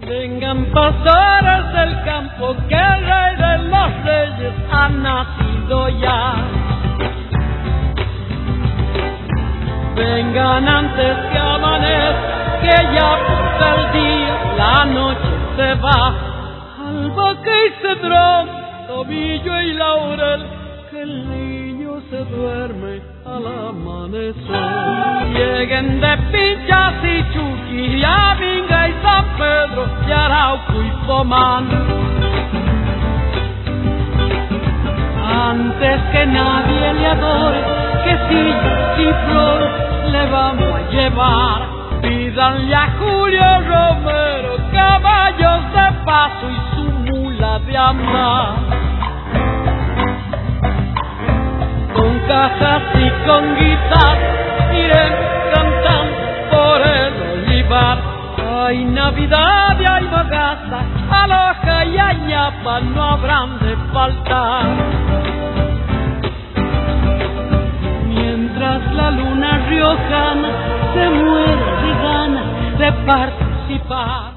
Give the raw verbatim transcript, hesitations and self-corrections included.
Vengan pastores del campo, que el rey de los reyes ha nacido ya. Vengan antes que amanezca, que ya pasa el día, la noche se va. Albahaca y cedrón, tomillo y laurel, que el niño se duerme al amanecer. Lleguen de Pinchas y Chuqui, Avinga y San Pedro, y Arauco y Pomán. Antes que nadie le adore, que sillas y flores le vamos a llevar. Pídanle a Julio Romero caballos de paso y su mula de andar. Con cajas y con guitarra iré cantando por el olivar. Hay Navidad y hay bagaza, aloja y añapa no habrán de faltar. Mientras la luna riojana se muere de ganas de participar.